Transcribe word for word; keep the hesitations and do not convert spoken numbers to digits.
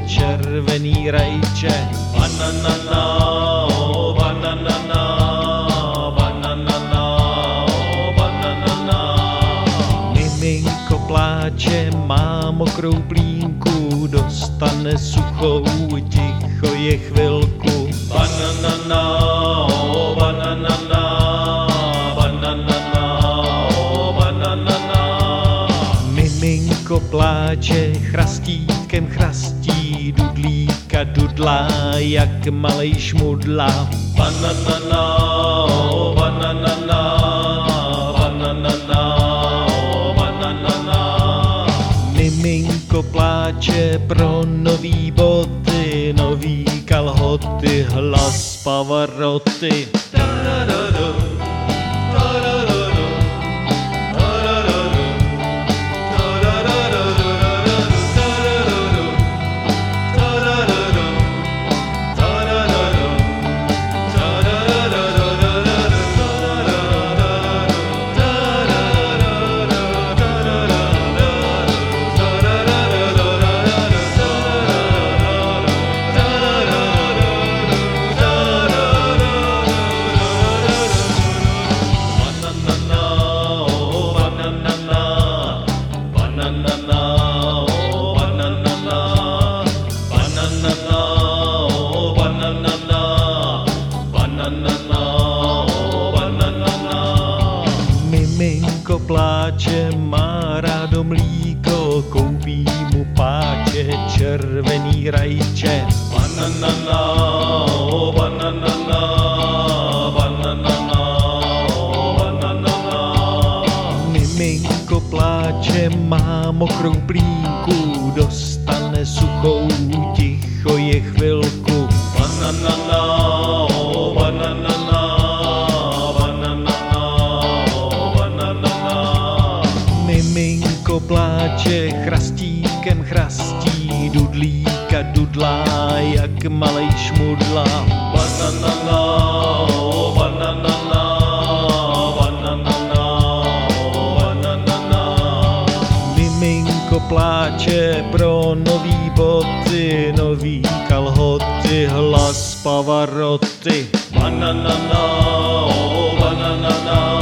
červený rajče. Bananana, oh, bananana, bananana, oh, bananana. Miminko pláče, má mokrou plínku, dostane suchou, ticho je chvilku. Bananana, oh, bananana, bananana, oh, bananana. Miminko pláče, chrastítkem chrastí, dudlíka dudlá, jak malej šmudla. Bananana, oh, bananana, bananana, oh, bananana. Miminko pláče pro nový boty, nový kalhoty, hlas Pavaroty. Miminko pláče, má rádo mlíko, koupí mu páče, červený rajče. Bananana, oh, bananana, bananana, oh, bananana. Miminko pláče, má mokrou plínku, dostane suchou, ticho je chvilku. Bananana, oh, bananana, bananana, oh, bananana. Miminko pláče, chrastíkem chrastí, dudlíka dudlá, jak malej šmudla. Bananana, oh, bananana, bananana, oh, bananana. Miminko pláče pro nový boty, nový kalhoty, hlas Pavaroty. Bananana, oh, bananana.